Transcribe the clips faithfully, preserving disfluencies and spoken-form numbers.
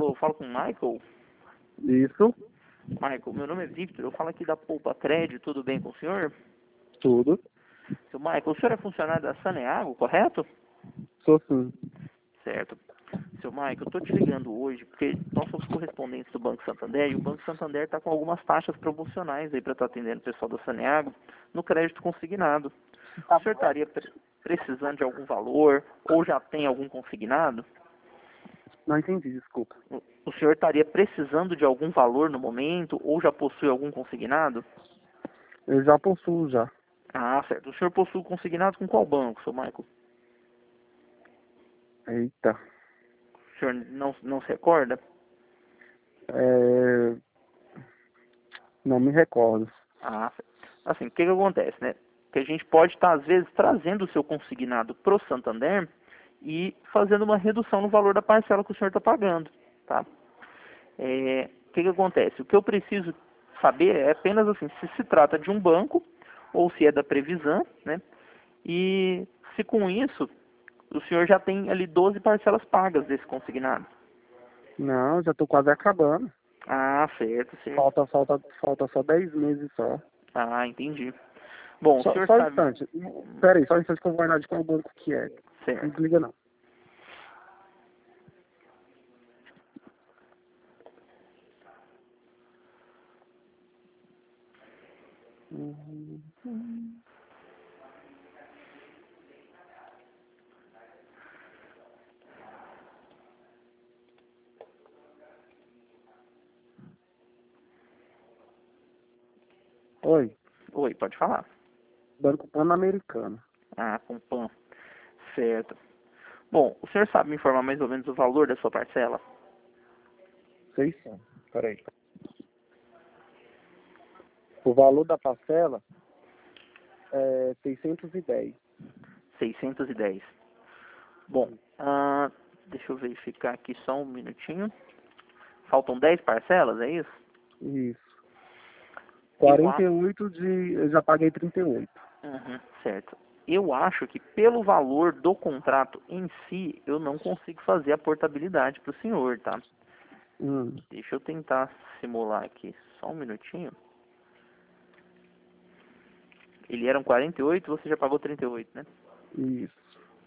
Alô, eu falo com o Michael? Isso, Michael, meu nome é Victor, eu falo aqui da Poupa Crédito, tudo bem com o senhor? tudo. Seu Michael, o senhor é funcionário da Saneago, correto? Sou sim. Certo. Seu Michael, eu tô te ligando hoje porque nós somos correspondentes do Banco Santander e o Banco Santander está com algumas taxas promocionais aí para estar atendendo o pessoal da Saneago no crédito consignado. O senhor estaria pre- precisando de algum valor ou já tem algum consignado? Não entendi, desculpa. O o senhor estaria precisando de algum valor no momento ou já possui algum consignado? Eu já possuo já. Ah, certo. O senhor possui consignado com qual banco, seu Michael? Eita. O senhor não, não se recorda? É... Não me recordo. Ah, certo. Assim, o que que acontece, né? Que a gente pode estar, às vezes, trazendo o seu consignado pro Santander e fazendo uma redução no valor da parcela que o senhor está pagando, tá? É, o que que acontece? O que eu preciso saber é apenas assim, se se trata de um banco ou se é da Previsan, né? E se com isso o senhor já tem ali doze parcelas pagas desse consignado. Não, já tô quase acabando. Ah, certo, certo. Falta, falta, falta só dez meses só. Ah, entendi. Bom, o Só, senhor só um sabe... instante. Pera aí, só um instante que eu vou olhar de qual banco que é. Não Certo. desliga não. Uhum. Oi, Oi, pode falar. Banco Pan-Americano. Ah, com Pan. Certo. Bom, o senhor sabe me informar mais ou menos o valor da sua parcela? Sei sim. Pera aí. O valor da parcela é seiscentos e dez. seiscentos e dez. Bom, ah, deixa eu verificar aqui só um minutinho. Faltam dez parcelas, é isso? Isso. Eu quarenta acho... e oito de... Eu já paguei trinta e oito. Uhum, certo. Eu acho que pelo valor do contrato em si, eu não consigo fazer a portabilidade para o senhor, tá? Hum, Deixa eu tentar simular aqui só um minutinho. Ele eram quarenta e oito, você já pagou trinta e oito, né? isso.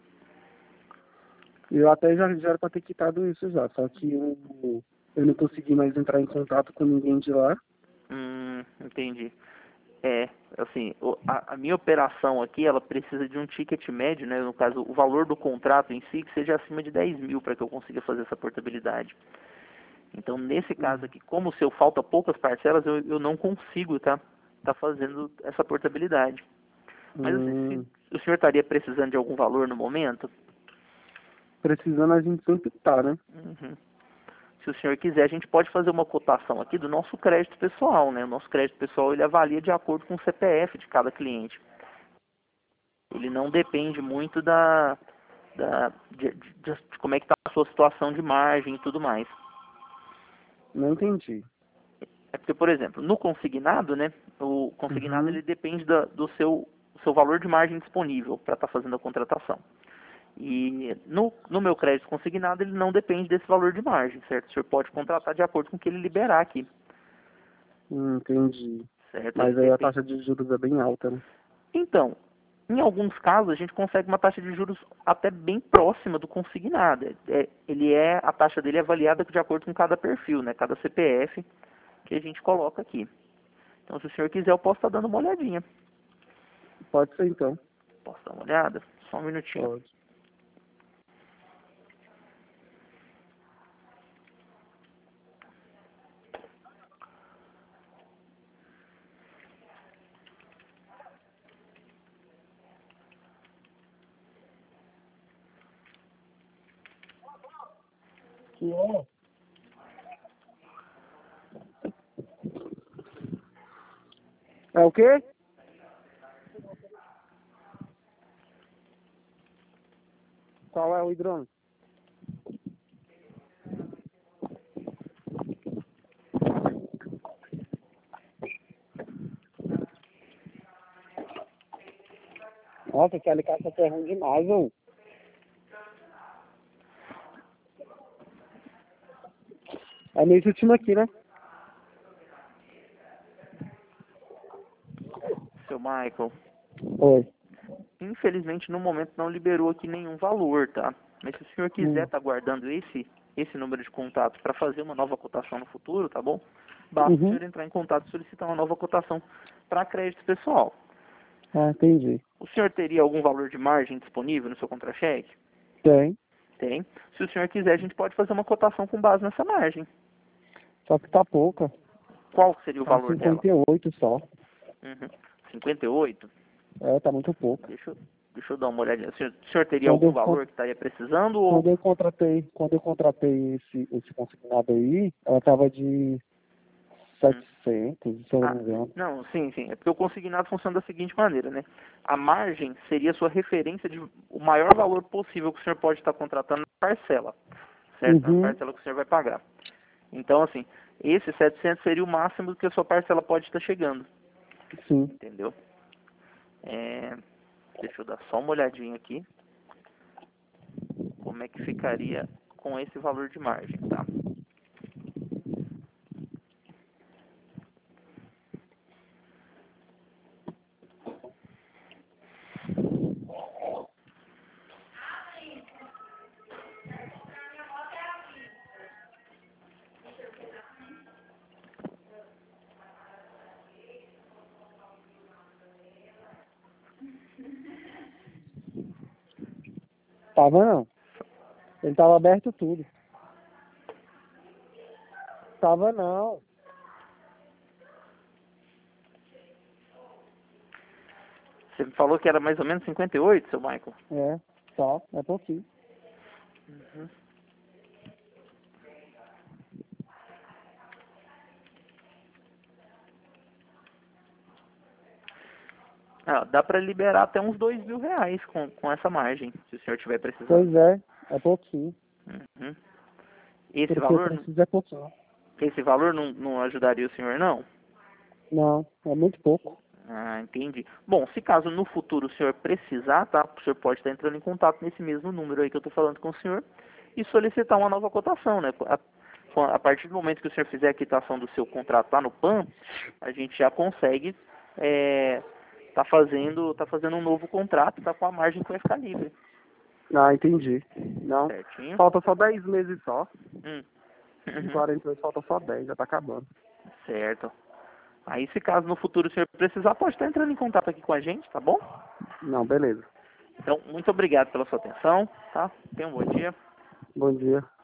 Eu até já, já era pra ter quitado isso já, só que eu, eu não consegui mais entrar em contato com ninguém de lá. Hum, entendi. É, assim, o- a, a minha operação aqui, ela precisa de um ticket médio, né? No caso, o valor do contrato em si, que seja acima de dez mil para que eu consiga fazer essa portabilidade. Então, nesse caso Hum, aqui, como o seu falta poucas parcelas, eu, eu não consigo, tá? Tá fazendo essa portabilidade. Mas assim, hum, se o senhor estaria precisando de algum valor no momento, precisando a gente sempre tá, né? uhum, se o senhor quiser, a gente pode fazer uma cotação aqui do nosso crédito pessoal, né? O nosso crédito pessoal, ele avalia de acordo com o C P F de cada cliente. Ele não depende muito da, da de, de- de como é que está a sua situação de margem e tudo mais. Não entendi. É porque, por exemplo, no consignado, né? O consignado Uhum. ele depende da, do seu, seu valor de margem disponível para estar fazendo a contratação. E no, no meu crédito consignado, ele não depende desse valor de margem, certo? O senhor pode contratar de acordo com o que ele liberar aqui, Hum, entendi. certo? Ele Mas aí a depende. taxa de juros é bem alta, né? Então, em alguns casos, a gente consegue uma taxa de juros até bem próxima do consignado. É, ele é, a taxa dele é avaliada de acordo com cada perfil, né? Cada C P F que a gente coloca aqui. Então, se o senhor quiser, eu posso estar dando uma olhadinha. Pode ser então. Posso dar uma olhada? Só um minutinho. Pode. Que é? É o quê? Qual é o hidrômetro? Nossa, aquele caça é ruim demais, velho. É nesse último aqui, né? Seu Michael, Oi. infelizmente no momento não liberou aqui nenhum valor, tá? Mas se o senhor quiser Hum. estar guardando esse, esse número de contatos para fazer uma nova cotação no futuro, tá bom? Basta o Uhum. senhor entrar em contato e solicitar uma nova cotação para crédito pessoal. Ah, entendi. O senhor teria algum valor de margem disponível no seu contra-cheque? Tem. Tem. Se o senhor quiser, a gente pode fazer uma cotação com base nessa margem. Só que tá pouca. Qual seria o Tá valor dela? cinquenta e oito só. Uhum. cinquenta e oito? É, tá muito pouco. Deixa eu, deixa eu dar uma olhadinha. O senhor, o senhor teria Quando algum eu, con- valor que estaria precisando ou... quando eu contratei, quando eu contratei esse, esse consignado aí, ela tava de Hum. setecentos, se eu não Ah, me engano. não, sim, sim. É porque o consignado funciona da seguinte maneira, né? A margem seria a sua referência de o maior valor possível que o senhor pode estar contratando na parcela, certo? Na Uhum. parcela que o senhor vai pagar. Então, assim, esse setecentos seria o máximo que a sua parcela pode estar chegando, Sim. entendeu? É, deixa eu dar só uma olhadinha aqui. Como é que ficaria com esse valor de margem, tá? Tava não. Ele tava aberto tudo. Tava não. Você me falou que era mais ou menos cinquenta e oito, seu Michael? É, só. É pouquinho. Uhum. Ah, dá para liberar até uns dois mil reais com, com essa margem, se o senhor tiver precisando. Pois é, é pouquinho. Uhum. Esse Porque eu valor, não- preciso é pouquinho. esse valor não, não ajudaria o senhor, não? Não, é muito pouco. Ah, entendi. Bom, se caso no futuro o senhor precisar, tá? O senhor pode estar entrando em contato nesse mesmo número aí que eu estou falando com o senhor e solicitar uma nova cotação, né? A, a partir do momento que o senhor fizer a quitação do seu contrato lá no P A N, a gente já consegue é, tá fazendo, tá fazendo um novo contrato, tá com a margem que vai ficar livre. Ah, entendi. Não. Certinho? Falta só dez meses só. Hum. De Uhum. quarenta e oito falta só dez, já tá acabando. Certo. Aí, se caso no futuro o senhor precisar, pode estar entrando em contato aqui com a gente, tá bom? Não, beleza. Então, muito obrigado pela sua atenção, tá? Tenha um bom dia. Bom dia.